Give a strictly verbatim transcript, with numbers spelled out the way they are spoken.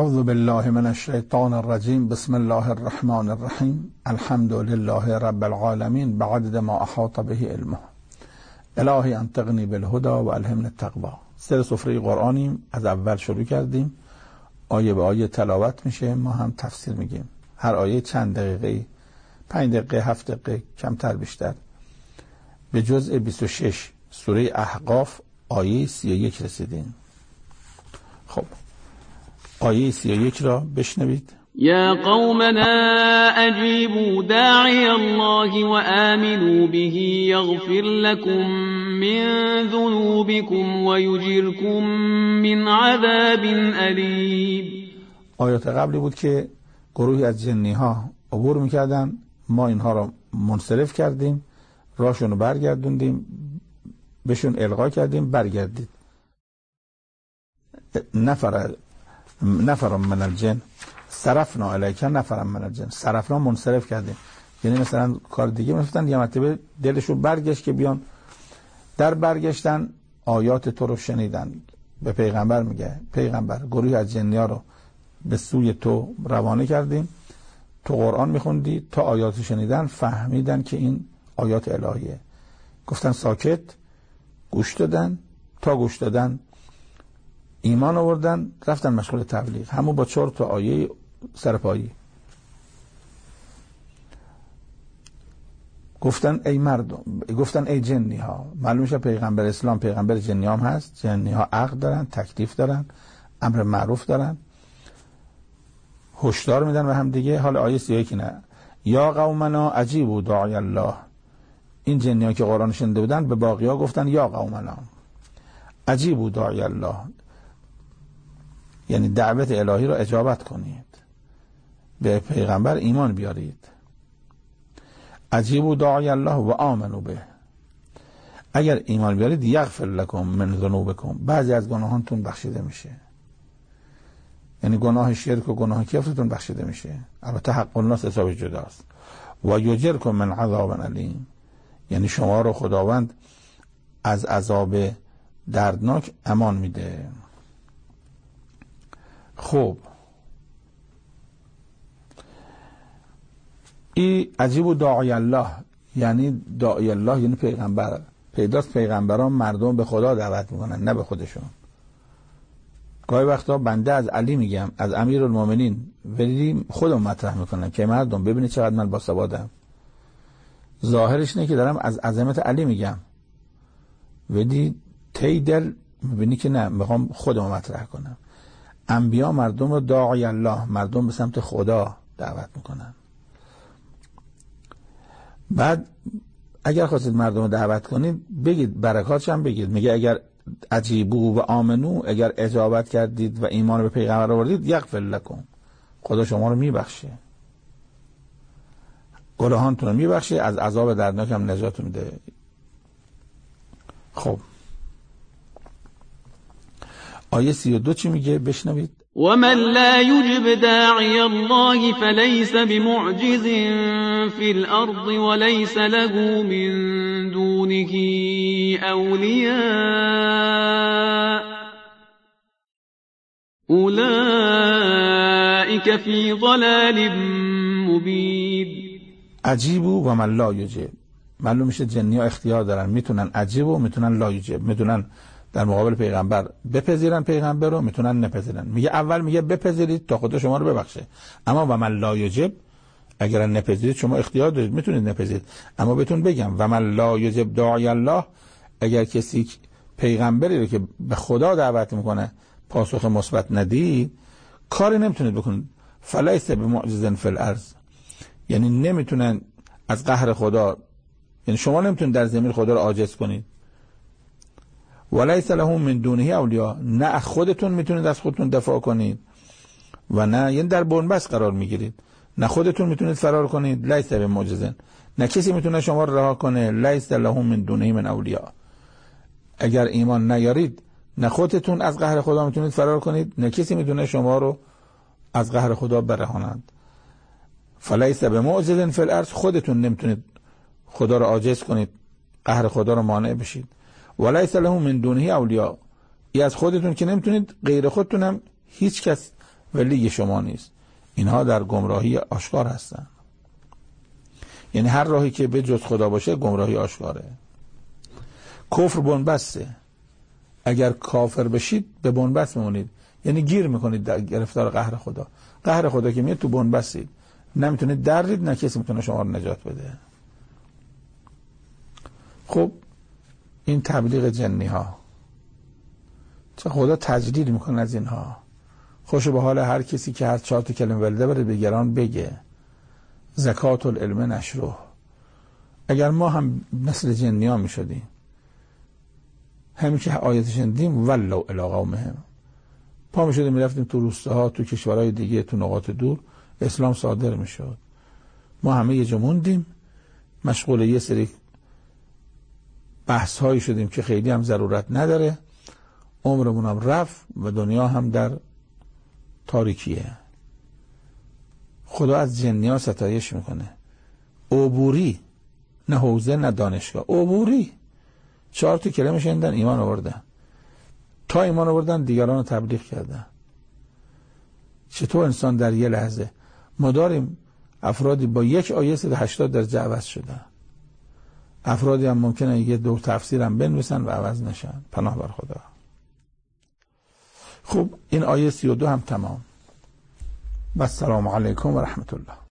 اعوذ بالله من الشیطان الرجیم. بسم الله الرحمن الرحیم. الحمد لله رب العالمین بعدد ما احاط به علمه. الهی انطقنی بالهدى و الهمنی التقوی. سر سفره قرآنیم، از اول شروع کردیم، آیه به آیه تلاوت میشه، ما هم تفسیر میگیم. هر آیه چند دقیقه، پنج دقیقه، هفت دقیقه، کمتر بیشتر. به جزء بیست و شش سوره احقاف آیه سی و یک رسیدیم. خب آیه سی و یک را بشنوید. یا قومنا اجیبوا داعی الله و آمنوا به یغفر لكم من ذنوبكم و یجركم من عذاب الیم. آیات قبلی بود که گروهی از جنی ها عبور میکردن، ما اینها را منصرف کردیم، راشون رو برگردوندیم، بهشون القا کردیم برگردید. نفر نفر من الجن صرفنا الیک نفر من الجن، صرفنا منصرف کردیم، یعنی مثلا کار دیگه میفتن، یه مرتبه دلشون برگشت که بیان. در برگشتن آیات تو رو شنیدن. به پیغمبر میگه پیغمبر گروهی از جنیا رو به سوی تو روانه کردیم، تو قرآن میخوندی، تا آیات شنیدن فهمیدن که این آیات الهیه، گفتن ساکت، گوش دادن، تا گوش دادن ایمان آوردن، رفتن مشغول تبلیغ، همون با چهار تا آیه سرپایی. گفتن ای مردم، گفتن ای جنی ها. معلوم میشه پیغمبر اسلام پیغمبر جنی هم هست. جنی ها عقل دارن، تکلیف دارن، امر معروف دارن، هشدار میدن به هم دیگه. حال آیه سی و یک نه، یا قومنا اجیبوا داعی الله. این جنی ها که قرآن شنیده بودن به باقی ها گفتن یا قومنا اجیبوا داعی الله، یعنی دعوت الهی را اجابت کنید، به پیغمبر ایمان بیارید. اجیبوا داعی الله و آمنوا به، اگر ایمان بیارید یغفر لکم من ذنوبکم، بعضی از گناهانتون بخشیده میشه، یعنی گناه شرک و گناه کفرتون بخشیده میشه. البته حق الناس حساب جداست. و یجرکم من عذاب الیم، یعنی شما رو خداوند از عذاب دردناک امان میده. خب این عجیب داعی الله، یعنی داعی الله یعنی پیغمبر. پیداست پیغمبران مردم به خدا دعوت میکنن، نه به خودشون. گاهی وقتا بنده از علی میگم، از امیرالمومنین، ولی خودم مطرح میکنم که مردم ببینید چقدر من باسوادم. ظاهرش نه که دارم از عظمت علی میگم، ولی تی دل میبینی که نه، میخوام خودم مطرح کنم. انبیا مردم رو داعی الله، مردم به سمت خدا دعوت میکنن. بعد اگر خواستید مردم رو دعوت کنید بگید برکاتش هم بگید. میگه اگر اجیبو و آمنو، اگر اجابت کردید و ایمان به پیغمبر آوردید یغفر لکم، خدا شما رو میبخشه، گناهانتون رو میبخشه، از عذاب دردناک هم نجات میده. خب آیه سی و دو چی میگه؟ بشنوید. ومن لا يجب داعي الله فليس بمعجز في الأرض وليس له من دونه أولياء أولئك في ضلال مبين. عجیبو و من لا یجب، معلوم میشه جنی ها اختیار دارن، میتونن عجیب و میتونن لا یجب، میتونن در مقابل پیغمبر بپذیرن پیغمبر رو، میتونن نپذیرن. میگه اول میگه بپذیرید تا خدا شما رو ببخشه، اما و من لا یجب، اگر نپذیرید شما اختیار دارید، میتونید نپذیرید. اما بهتون بگم و من لا یجب داعی الله، اگر کسی پیغمبری رو که به خدا دعوت میکنه پاسخ مثبت ندید، کاری نمیتونید بکنید. فلیس بمعجز فی الارض، یعنی نمیتونن از قهر خدا، یعنی شما نمیتونید در زمین خدا رو عاجز کنید. ولیس له من دونه اولیاء، نه خودتون میتونید از خودتون دفاع کنید و نه، یعنی در بنبست قرار میگیرید، نه خودتون میتونید فرار کنید، لیس بمعجزن، نه کسی میتونه شما رو رها کنه، لیس له من دونه من اولیاء. اگر ایمان نیارید، نه خودتون از قهر خدا میتونید فرار کنید، نه کسی میتونه شما رو از قهر خدا برهاند. فلیس بمعجز فی الارض، خودتون نمیتونید خدا رو عاجز کنید، قهر خدا رو مانع بشید. ولیس له من دونه اولیاء، ای از خودتون که نمیتونید، غیر خودتون هم هیچ کس ولی شما نیست. اینها در گمراهی آشکار هستن. یعنی هر راهی که به جز خدا باشه گمراهی آشکاره. کفر بنبسته. اگر کافر بشید به بنبست میمونید، یعنی گیر میکنید در گرفتار قهر خدا. قهر خدا که میاد تو بنبستید، نمیتونید درید، نه کسی میتونه شما رو نجات بده. خب این تبلیغ جنی ها چه خدا تجلیل میکنه از اینها. خوش به حال هر کسی که هر چهار تا کلمه ولده بره به گران بگه. زکات العلم نشره. اگر ما هم مثل جنی ها میشدیم، همین که آیتش شنیدیم ولو الی قومهم، پا میشدیم میرفتیم تو روستاها، تو کشورهای دیگه، تو نقاط دور، اسلام صادر میشد. ما همه یه جا موندیم، مشغول یه سری بحث هایی شدیم که خیلی هم ضرورت نداره، عمرمون هم رفت و دنیا هم در تاریکیه. خدا از جنیا ستایش میکنه. عبوری، نه حوزه نه دانشگاه، عبوری چهار تا کلمه شنیدن ایمان آوردن. تا ایمان آوردن دیگران رو تبلیغ کردن. چطور انسان در یه لحظه، ما داریم افرادی با یک آیه صد و هشتاد درجه عوض شدن، افرادی هم ممکنه یه دو تفسیر هم بنویسن و عوض نشن. پناه بر خدا. خب این آیه سی و دو هم تمام. و السلام علیکم و رحمت الله.